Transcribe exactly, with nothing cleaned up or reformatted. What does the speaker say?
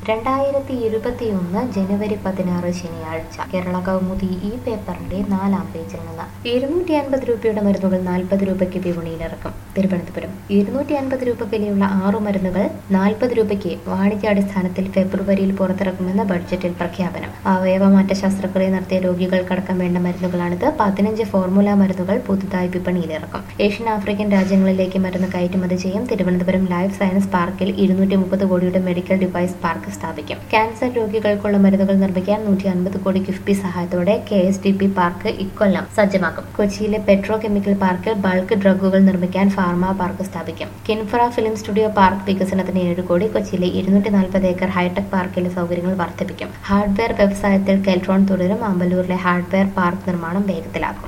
രണ്ടായിരത്തി ഇരുപത്തിയൊന്ന് ജനുവരി പതിനാറ് ശനിയാഴ്ച കേരള കൗമുദി ഈ പേപ്പറിന്റെ നാലാം പേജിൽ നിന്ന് ഇരുന്നൂറ്റി അൻപത് രൂപയുടെ മരുന്നുകൾ നാൽപ്പത് രൂപയ്ക്ക് വിപണിയിലിറക്കും. തിരുവനന്തപുരം ഇരുന്നൂറ്റി അൻപത് രൂപ വിലയുള്ള ആറു മരുന്നുകൾ നാൽപ്പത് രൂപയ്ക്ക് വാണിജ്യാടിസ്ഥാനത്തിൽ ഫെബ്രുവരിയിൽ പുറത്തിറക്കുമെന്ന് ബഡ്ജറ്റിൽ പ്രഖ്യാപനം. അവയവമാറ്റ ശസ്ത്രക്രിയ നടത്തിയ രോഗികൾക്കടക്കം വേണ്ട മരുന്നുകളാണിത്. പതിനഞ്ച് ഫോർമുല മരുന്നുകൾ പുതുതായി വിപണിയിലിറക്കും. ഏഷ്യൻ ആഫ്രിക്കൻ രാജ്യങ്ങളിലേക്ക് മരുന്ന് കയറ്റുമതി ചെയ്യും. തിരുവനന്തപുരം ലൈഫ് സയൻസ് പാർക്കിൽ ഇരുന്നൂറ്റി മുപ്പത് കോടിയുടെ മെഡിക്കൽ ഡിവൈസ് പാർക്ക് സ്ഥാപിക്കും. ക്യാൻസർ രോഗികൾക്കുള്ള മരുന്നുകൾ നിർമ്മിക്കാൻ നൂറ്റി അൻപത് കോടി കിഫ്ബി സഹായത്തോടെ K S D P park ഇക്കൊല്ലം സജ്ജമാക്കും. കൊച്ചിയിലെ പെട്രോ കെമിക്കൽ പാർക്കിൽ ബൾക്ക് ഡ്രഗുകൾ നിർമ്മിക്കാൻ ഫാർമ പാർക്ക് സ്ഥാപിക്കും. കിൻഫ്ര ഫിലിം സ്റ്റുഡിയോ പാർക്ക് വികസനത്തിന് ഏഴ് കോടി. കൊച്ചിയിലെ ഇരുന്നൂറ്റി നാൽപ്പത് ഏക്കർ ഹൈടെക് പാർക്കിലെ സൗകര്യങ്ങൾ വർദ്ധിപ്പിക്കും. ഹാർഡ്വെയർ വ്യവസായത്തിൽ കെൽട്രോൺ തുടരും. ആമ്പല്ലൂരിലെ ഹാർഡ്വെയർ പാർക്ക് നിർമ്മാണം വേഗത്തിലാക്കും.